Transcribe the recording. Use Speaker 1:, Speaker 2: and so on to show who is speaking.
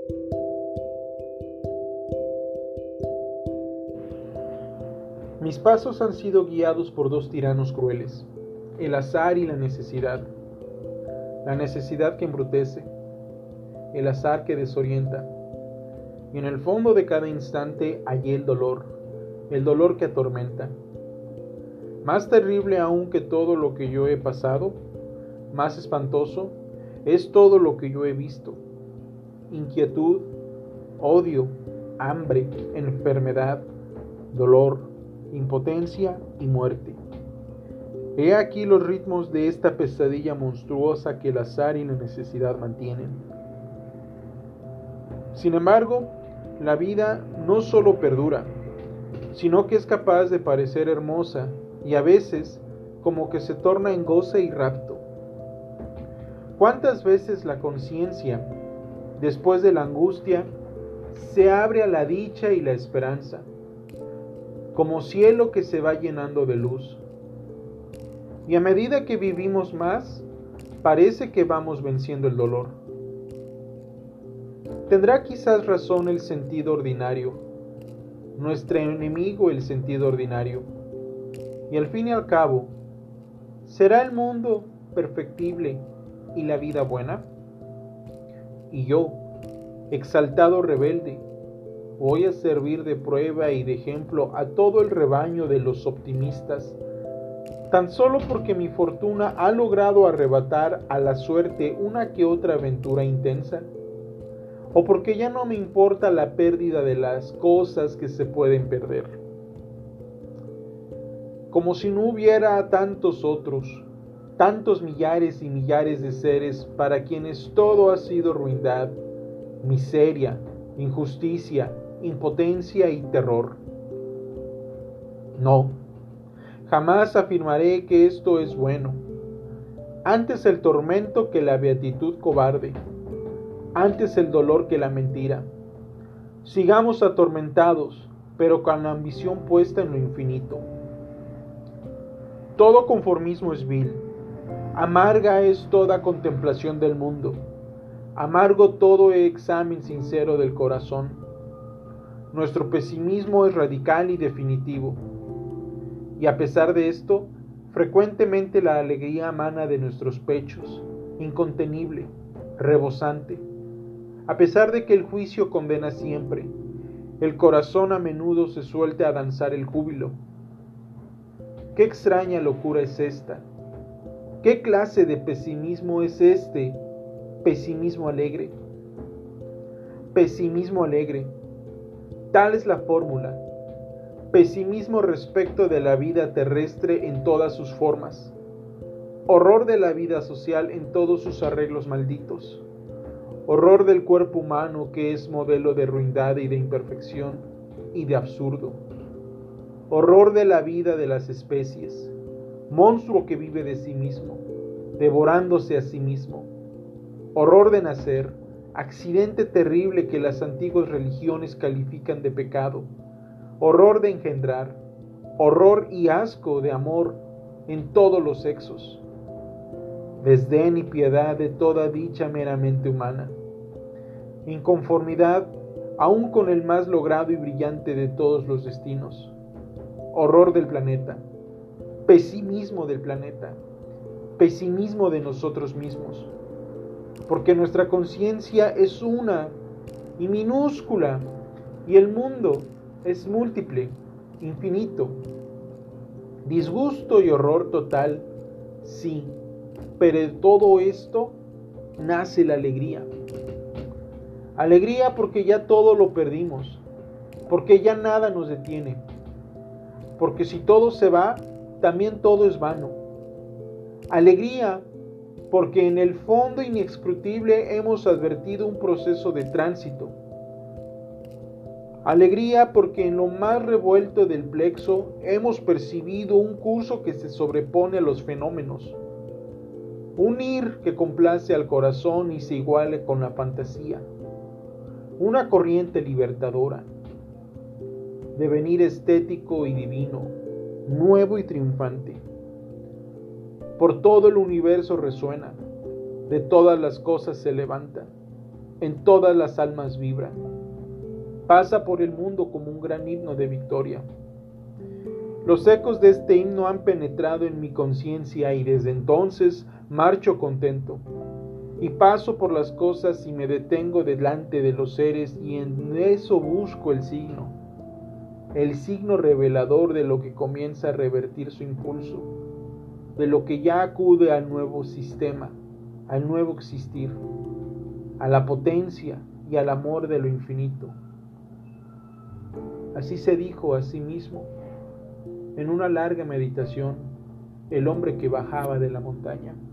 Speaker 1: Mis pasos han sido guiados por dos tiranos crueles, el azar y la necesidad. La necesidad que embrutece, el azar que desorienta. Y en el fondo de cada instante hallé el dolor que atormenta. Más terrible aún que todo lo que yo he pasado, más espantoso, es todo lo que yo he visto. Inquietud, odio, hambre, enfermedad, dolor, impotencia y muerte. He aquí los ritmos de esta pesadilla monstruosa que el azar y la necesidad mantienen. Sin embargo, la vida no solo perdura, sino que es capaz de parecer hermosa y a veces como que se torna en goce y rapto. ¿Cuántas veces la conciencia, después de la angustia, se abre a la dicha y la esperanza, como cielo que se va llenando de luz? Y a medida que vivimos más, parece que vamos venciendo el dolor. Tendrá quizás razón el sentido ordinario, nuestro enemigo el sentido ordinario. Y al fin y al cabo, ¿será el mundo perfectible y la vida buena? Y yo, exaltado rebelde, voy a servir de prueba y de ejemplo a todo el rebaño de los optimistas, tan solo porque mi fortuna ha logrado arrebatar a la suerte una que otra aventura intensa, o porque ya no me importa la pérdida de las cosas que se pueden perder. Como si no hubiera tantos otros, tantos millares y millares de seres para quienes todo ha sido ruindad, miseria, injusticia, impotencia y terror. No, jamás afirmaré que esto es bueno. Antes el tormento que la beatitud cobarde, antes el dolor que la mentira. Sigamos atormentados, pero con la ambición puesta en lo infinito. Todo conformismo es vil, amarga es toda contemplación del mundo, amargo todo examen sincero del corazón. Nuestro pesimismo es radical y definitivo, y a pesar de esto, frecuentemente la alegría emana de nuestros pechos, incontenible, rebosante. A pesar de que el juicio condena siempre, el corazón a menudo se suelta a danzar el júbilo. ¿Qué extraña locura es esta? ¿Qué clase de pesimismo es este? Pesimismo alegre. Pesimismo alegre. Tal es la fórmula. Pesimismo respecto de la vida terrestre en todas sus formas. Horror de la vida social en todos sus arreglos malditos. Horror del cuerpo humano que es modelo de ruindad y de imperfección y de absurdo. Horror de la vida de las especies. Monstruo que vive de sí mismo, devorándose a sí mismo. Horror de nacer, accidente terrible que las antiguas religiones califican de pecado. Horror de engendrar, horror y asco de amor en todos los sexos. Desdén y piedad de toda dicha meramente humana. Inconformidad aún con el más logrado y brillante de todos los destinos. Horror del planeta. Pesimismo del planeta. Pesimismo de nosotros mismos. Porque nuestra conciencia es una y minúscula, y el mundo es múltiple, infinito. Disgusto y horror total, sí, pero de todo esto nace la alegría. Alegría porque ya todo lo perdimos, porque ya nada nos detiene, porque si todo se va, también todo es vano. Alegría porque en el fondo inescrutable hemos advertido un proceso de tránsito. Alegría porque en lo más revuelto del plexo hemos percibido un curso que se sobrepone a los fenómenos. Un ir que complace al corazón y se iguale con la fantasía. Una corriente libertadora. Devenir estético y divino, nuevo y triunfante. Por todo el universo resuena, de todas las cosas se levanta. en todas las almas vibra. Pasa por el mundo como un gran himno de victoria. Los ecos de este himno han penetrado en mi conciencia y desde entonces marcho contento. Y paso por las cosas y me detengo delante de los seres y en eso busco el signo revelador de lo que comienza a revertir su impulso, de lo que ya acude al nuevo sistema, al nuevo existir, a la potencia y al amor de lo infinito. Así se dijo a sí mismo, en una larga meditación, el hombre que bajaba de la montaña.